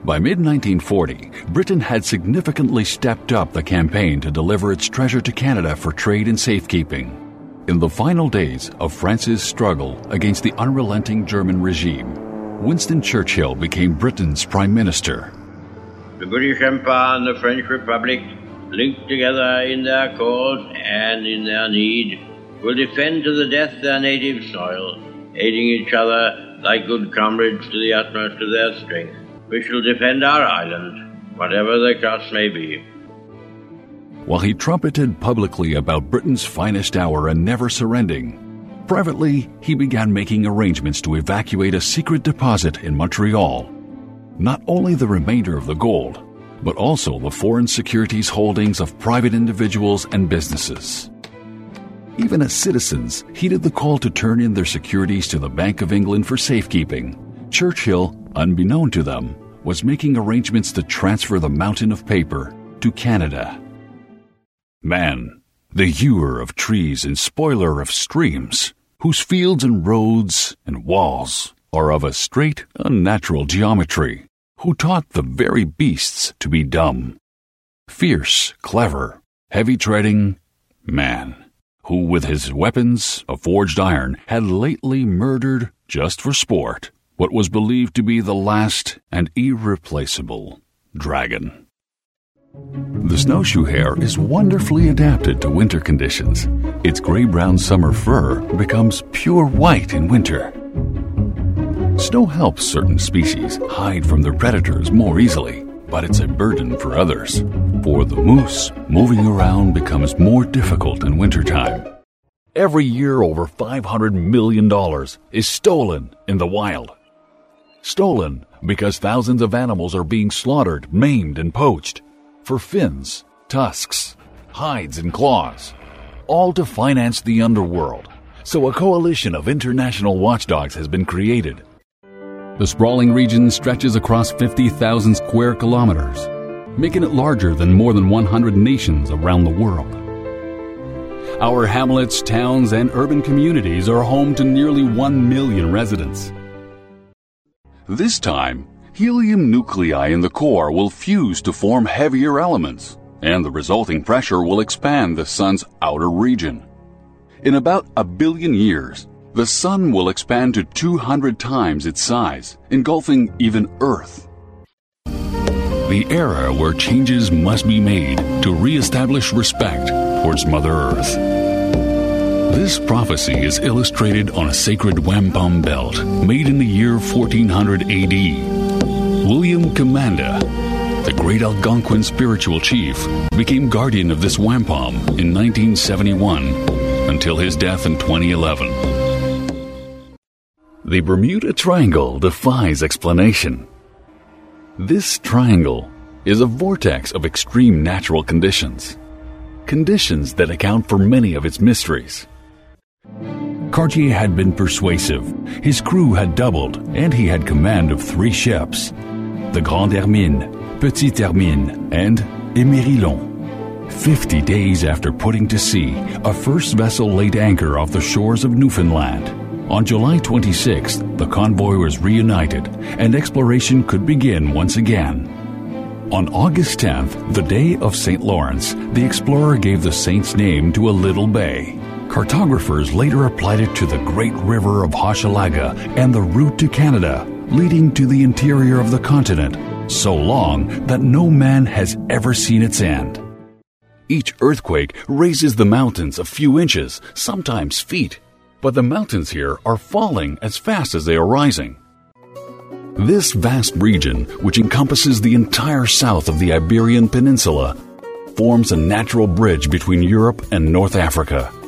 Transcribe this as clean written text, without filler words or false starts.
By mid-1940, Britain had significantly stepped up the campaign to deliver its treasure to Canada for trade and safekeeping. In the final days of France's struggle against the unrelenting German regime, Winston Churchill became Britain's Prime Minister. The British Empire and the French Republic, linked together in their cause and in their need, will defend to the death their native soil, aiding each other like good comrades to the utmost of their strength. We shall defend our island, whatever the cost may be. While he trumpeted publicly about Britain's finest hour and never surrendering, privately he began making arrangements to evacuate a secret deposit in Montreal. Not only the remainder of the gold, but also the foreign securities holdings of private individuals and businesses. Even as citizens heeded the call to turn in their securities to the Bank of England for safekeeping, Churchill, unbeknown to them, was making arrangements to transfer the mountain of paper to Canada. Man, the hewer of trees and spoiler of streams, whose fields and roads and walls are of a straight, unnatural geometry, who taught the very beasts to be dumb. Fierce, clever, heavy-treading man, who with his weapons of forged iron had lately murdered, just for sport, what was believed to be the last and irreplaceable dragon. The snowshoe hare is wonderfully adapted to winter conditions. Its gray-brown summer fur becomes pure white in winter. Snow helps certain species hide from their predators more easily, but it's a burden for others. For the moose, moving around becomes more difficult in wintertime. Every year over $500 million is stolen in the wild. Stolen because thousands of animals are being slaughtered, maimed, and poached for fins, tusks, hides, and claws, all to finance the underworld. So a coalition of international watchdogs has been created. The sprawling region stretches across 50,000 square kilometers, making it larger than more than 100 nations around the world. Our hamlets, towns, and urban communities are home to nearly 1 million residents. This time, helium nuclei in the core will fuse to form heavier elements, and the resulting pressure will expand the Sun's outer region. In about 1 billion years, the Sun will expand to 200 times its size, engulfing even Earth. The era where changes must be made to re-establish respect towards Mother Earth. This prophecy is illustrated on a sacred wampum belt made in the year 1400 AD. William Commanda, the great Algonquin spiritual chief, became guardian of this wampum in 1971 until his death in 2011. The Bermuda Triangle defies explanation. This triangle is a vortex of extreme natural conditions that account for many of its mysteries. Cartier had been persuasive, his crew had doubled, and he had command of 3 ships, the Grande Hermine, Petite Hermine, and Emerillon. 50 days after putting to sea, a first vessel laid anchor off the shores of Newfoundland. On July 26th, the convoy was reunited, and exploration could begin once again. On August 10th, the day of St. Lawrence, the explorer gave the saint's name to a little bay. Cartographers later applied it to the great river of Hochelaga and the route to Canada, leading to the interior of the continent, so long that no man has ever seen its end. Each earthquake raises the mountains a few inches, sometimes feet, but the mountains here are falling as fast as they are rising. This vast region, which encompasses the entire south of the Iberian Peninsula, forms a natural bridge between Europe and North Africa.